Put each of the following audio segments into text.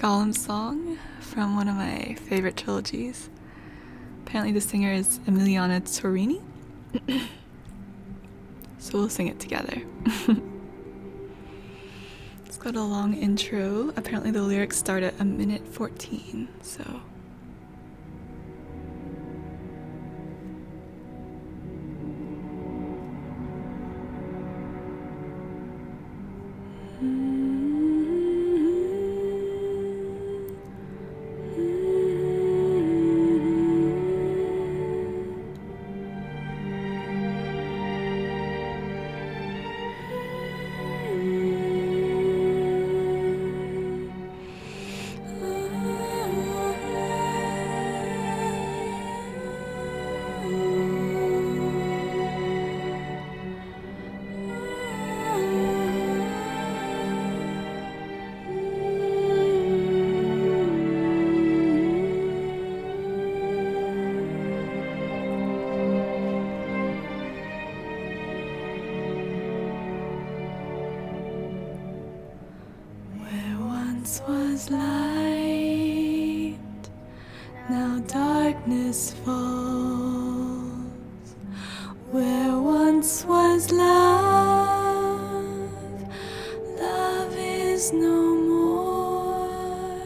Gollum song from one of my favorite trilogies. Apparently the singer is Emiliana Torrini. So we'll sing it together. It's got a long intro. Apparently the lyrics start at 1:14, so... Was light, now darkness falls. Where once was love, love is no more.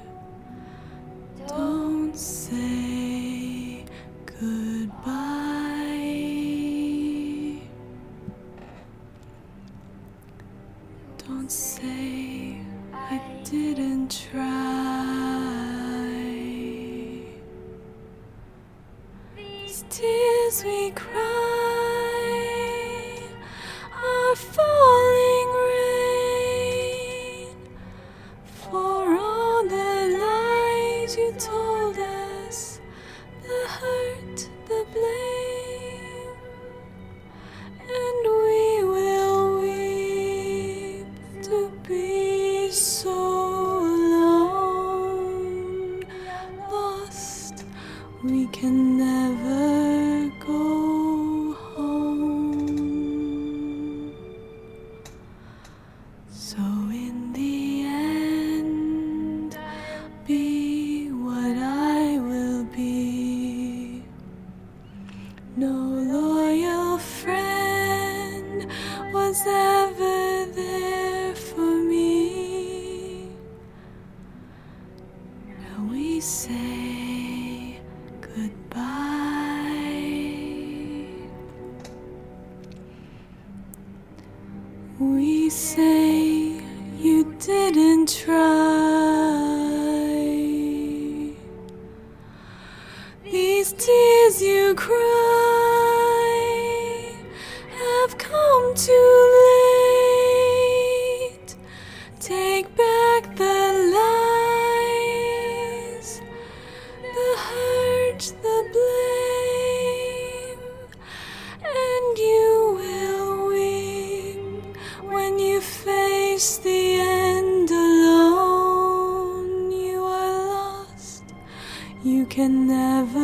Don't say goodbye. Don't say I didn't try. These tears we cry are falling rain for all the lies you told us, the hurt, the blame, and we will weep to be so we can never go home. So in the end, be what I will be. No loyal friend was ever there for me. Now we say goodbye. We say you didn't try. These tears you cry have come too late. Take back the lies, the hurt, the blame, and you will weep when you face the end alone. You are lost, you can never